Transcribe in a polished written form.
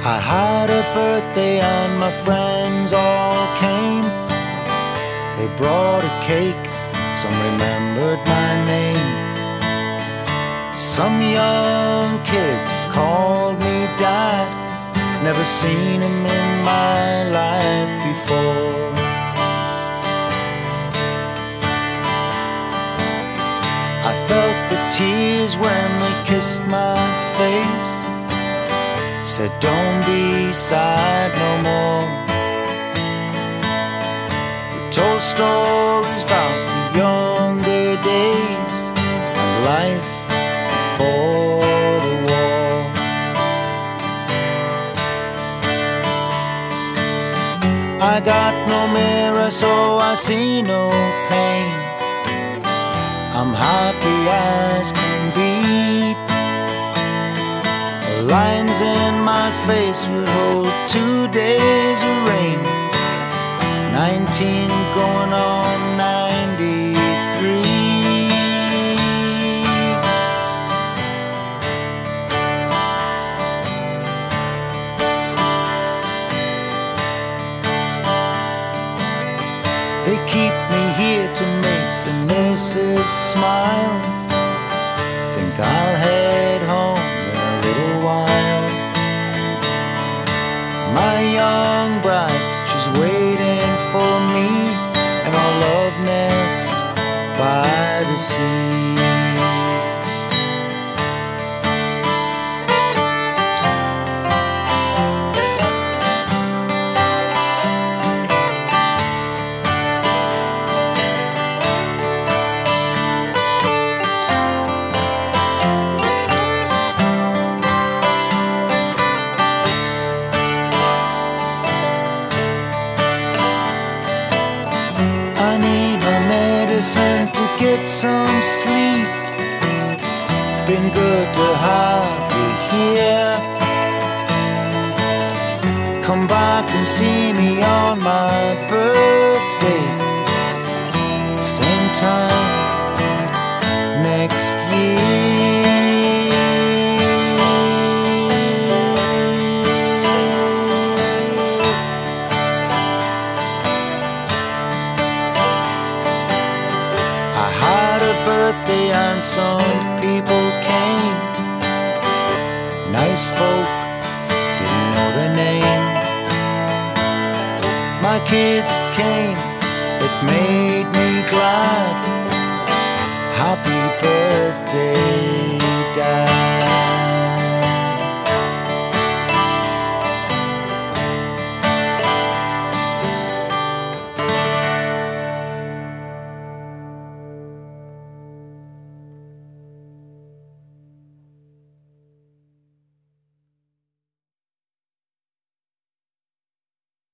I had a birthday and my friends all came. They brought a cake, some remembered my name. Some young kids called me Dad. Never seen him in my life before. I felt the tears when they kissed my face. Said don't be sad no more. We told stories about the younger days and life before the war. I got no mirror so I see no pain. I'm happy as can be. The lines in my face would hold 2 days of rain. 19 going on 93. They keep me here to make the nurses smile. Think I'll head home in a little while. My young bride, she's waiting for me in our love nest by the sea. I need my medicine to get some sleep. Been good to have you here. Come back and see me on my birthday. Same time next year. I had a birthday and some people came. Nice folk, didn't know their name. My kids came, it made me glad. Happy birthday